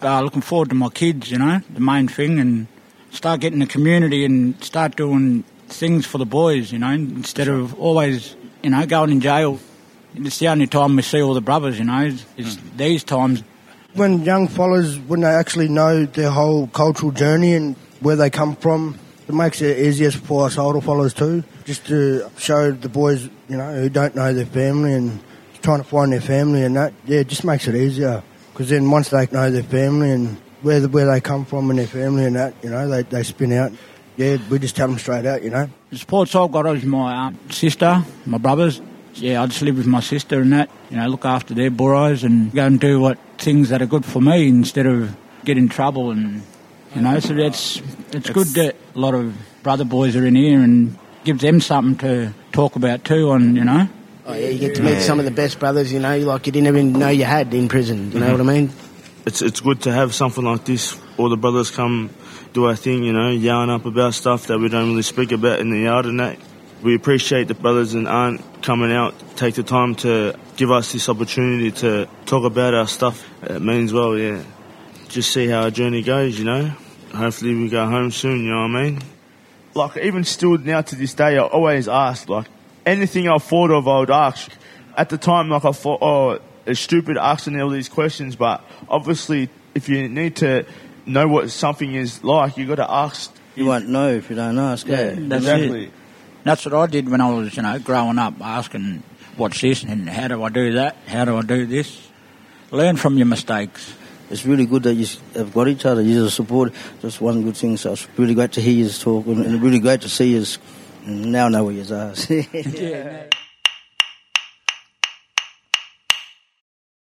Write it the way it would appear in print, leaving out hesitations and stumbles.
looking forward to my kids, the main thing, and start getting the community and start doing things for the boys, instead of always, going in jail. It's the only time we see all the brothers, is these times. When young fellas, when they actually know their whole cultural journey and where they come from, it makes it easier for us older fellas too, just to show the boys, who don't know their family and trying to find their family and that, it just makes it easier. Because then once they know their family and where they come from and their family and that, they spin out. Yeah, we just tell them straight out, The supports I've got is my sister, my brothers. Yeah, I just live with my sister and that, look after their burros and go and do things that are good for me instead of get in trouble and, so it's good that a lot of brother boys are in here and gives them something to talk about too on, Oh, yeah, you get to meet some of the best brothers, like you didn't even know you had in prison, you know what I mean? It's good to have something like this. All the brothers come do our thing, yarn up about stuff that we don't really speak about in the yard and that. We appreciate the brothers and aunt coming out, take the time to give us this opportunity to talk about our stuff. It means well, yeah. Just see how our journey goes, Hopefully we go home soon, you know what I mean? Like, even still now to this day, I always ask, anything I thought of, I would ask. At the time, I thought, it's stupid asking all these questions, but obviously, if you need to know what something is like, you got to ask. You won't know if you don't ask. Yeah, that's exactly. That's what I did when I was, growing up, asking, what's this and how do I do that? How do I do this? Learn from your mistakes. It's really good that you have got each other. You're support. That's one good thing. So it's really great to hear you talk and really great to see you now know where you are. Yeah.